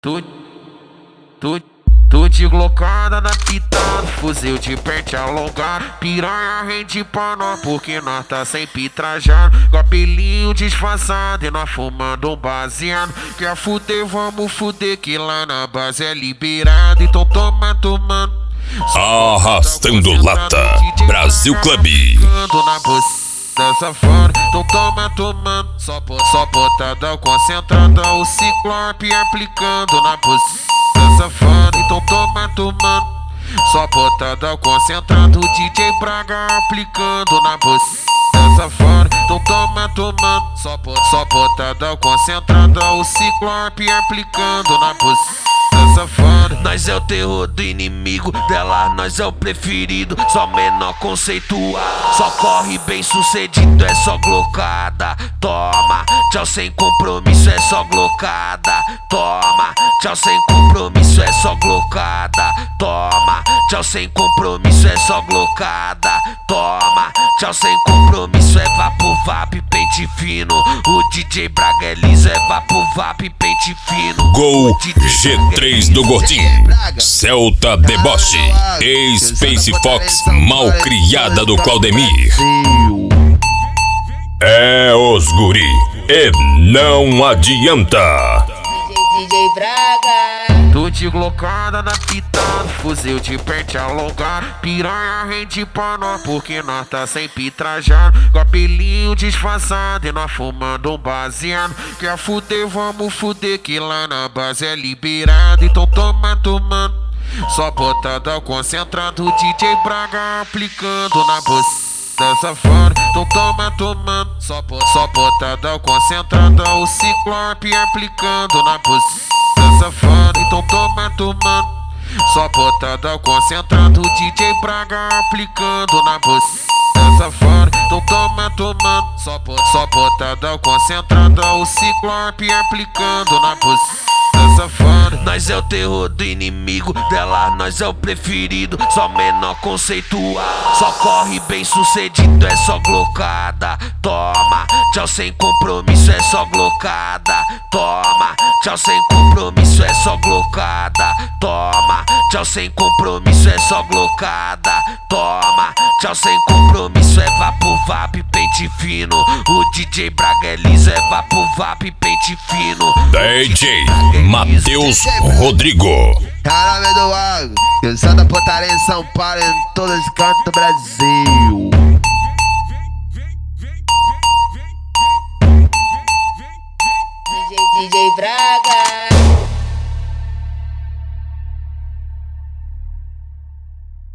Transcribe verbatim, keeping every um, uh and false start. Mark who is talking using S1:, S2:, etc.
S1: Tu, tu, tu de glocada na pitada, fuzil de pente alongado, piranha rende pra nós porque nós tá sempre trajado, com apelinho disfarçado e nós fumando um baseado. Quer fuder, vamos fuder que lá na base é liberado, então toma tomando.
S2: Arrastando lata, Brasil Club.
S1: Da safada, então toma tomando, só, só botada concentrada, o ciclope aplicando na buceta safada, então toma tomando, só botada concentrada, o D J Braga aplicando na buceta safada, então toma tomando, só, só botada concentrada, o ciclope aplicando na buceta safada. Nós é o terror do inimigo, dela nós é o preferido, só menor conceituado, só corre bem sucedido, é só glocada. Toma, tchau sem compromisso, é só glocada. Toma, tchau sem compromisso, é só glocada. Toma, tchau sem compromisso, é só glocada. Toma, tchau sem compromisso, é vapo vap, pente fino. O D J Braga é liso, é vapo vap, pente fino.
S2: Gol G três do Gordinho, Celta Deboche, ex-Space Fox, malcriada do Claudemir. É os guri e não adianta.
S3: D J Braga.
S1: Tu de glocada na pitada, fuzil de pente alongado, piranha rende pra nós porque nós tá sempre trajado, com apelinho disfarçado e nós fumando um baseado. Quer fuder, vamos fuder que lá na base é liberado, então toma tomando, só botada concentrada, o D J Braga aplicando na buceta safada, então toma tomando, só, só botada concentrada, o ciclope aplicando na buceta safada, então toma tomando, só botada concentrada, o D J Braga aplicando na buceta safada, então toma tomando, só, só botada concentrada, o ciclope aplicando na buceta safada. Nós é o terror do inimigo, dela nós é o preferido, só menor conceituado, só corre bem sucedido, é só glocada. Toma, tchau sem compromisso, é só glocada. Toma, tchau sem compromisso, é só glocada. Toma, tchau sem compromisso, é só glocada. Toma, tchau sem compromisso, é vapo vap, pente fino. O D J Braga é liso, é vapo vap, pente fino.
S2: D J Matheus Rodrigo.
S4: Caramba do Água, eu sou da Pontaria em São Paulo, em todos os cantos do Brasil.
S3: D J, D J Braga.